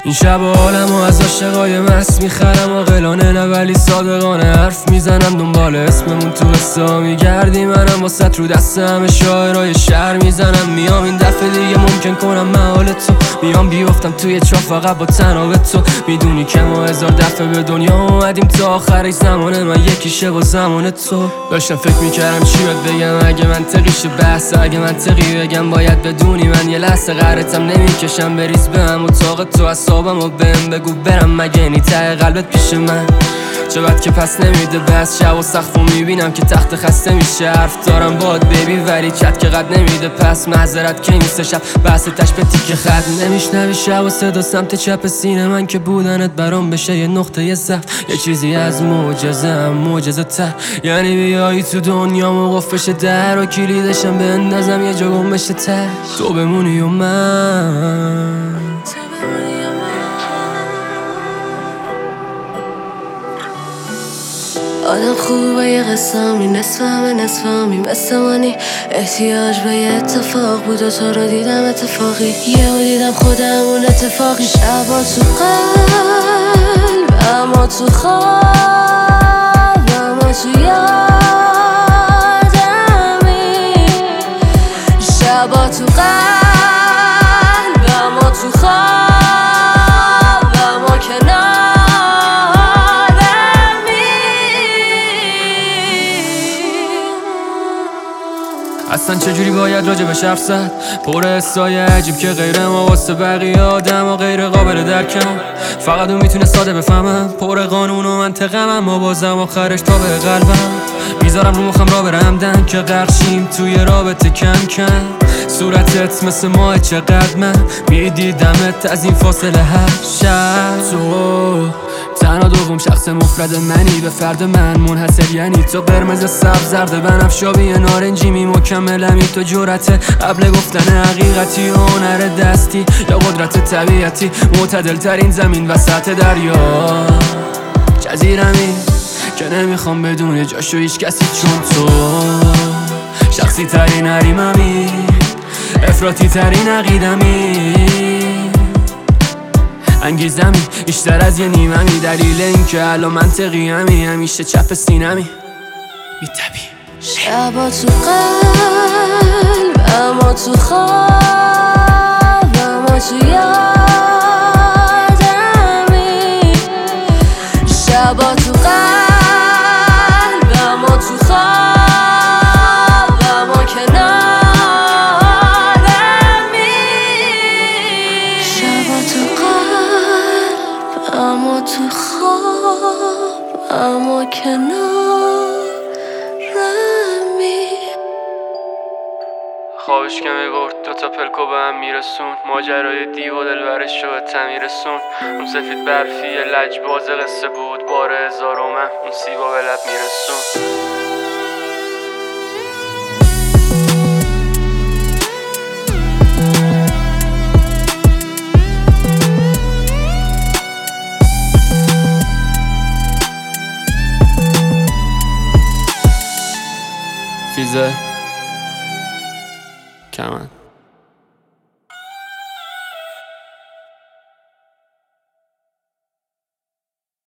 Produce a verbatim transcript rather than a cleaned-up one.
این شب حالم و از عاشقای مست میخرم عاقلانه نه ولی صادقانه حرف میزنم دنبال اسممون تو قصه ها میگردی منم واسط رو دست همه شاعرای شهر میزنم میام این دفعه دیگه ممکن کنم محال تو میام بیفتم توی چاه فقط با تناب تو میدونی که ما هزار دفعه به دنیا اومدیم تا آخرش زمانه من یکیشه با زمان تو داشتم فکر میکردم چی باید بگم اگه منطقیشه بحث اگه منطقی بگم باید بدونی من یه لحظه قهرتم نمیکشم بریز به هم اتاق تو اصابم و بهم بگو برم مگه نی ته قلبت پیش من چه بد که پس نمیده بس شب و سقف و میبینم که تخت خسته میشه حرف دارم باد بیبی ولی چت که قد نمیده پس معذرت که نیست شب بحث تش به تیک خط نمیشنوی شب و صدا سمت چپ سینه من که بودنت برام بشه یه نقطه ضعف یه چیزی از معجزه هم معجزه تر یعنی بیایی تو دنیا موقف بشه در و کلیدشم بندازم یه جا گم بشه ته تو بمونی و من آدم خوبه یه قسمی نصف همه نصف همی مثل منی احتیاج به یه اتفاق بود و تو رو دیدم اتفاقی یه و دیدم خودم اون اتفاقی شبا تو قلب اما تو خواب اما تو یادمی شبا تو قلب اما تو خواب اما کنار اصلا چجوری باید راجع بهش حرف زد پر حسای عجیب که غیر ما واسه بقیه آدم و غیر قابل درکم فقط اون میتونه ساده بفهمم پر قانون و منطقم اما بازم آخرش تا به قلبم میذارم رو مخم را برمدن که غرقشیم توی رابطه کم کم صورتت مثل ماه چقدر من میدیدمت از این فاصله هر شب تو تنها دوم شخص مفرد منی به فرد من منحصر یعنی تو قرمز سبز زرد بنفش آبی نارنجی می مکملمی تو جرأت قبل گفتن حقیقتی و هنر دستی یا قدرت طبیعتی معتدل ترین زمین وسط دریا جزیرمی که نمیخوام بدون جاشو هیچ کسی چون تو شخصی ترین حریممی افراطی ترین عقیدمی انگیزمی بیشتر از یه نیممی دلیل این که الان منطقی همی همیشه چپ سینمی میتبی شبا تو قلب اما تو خواب اما تو یادمی شبا تو قلب اما تو خواب اما کنارمی شبا تو قلب اما تو خواب اما کنارمی خوابش که میبرد دوتا پلکو به هم میرسون ماجرای دیو و دلبرش رو به تمی رسون اون سفید برفی لجباز قصه بود بار هزار و من اون سیبا به لب میرسون فیزه کمن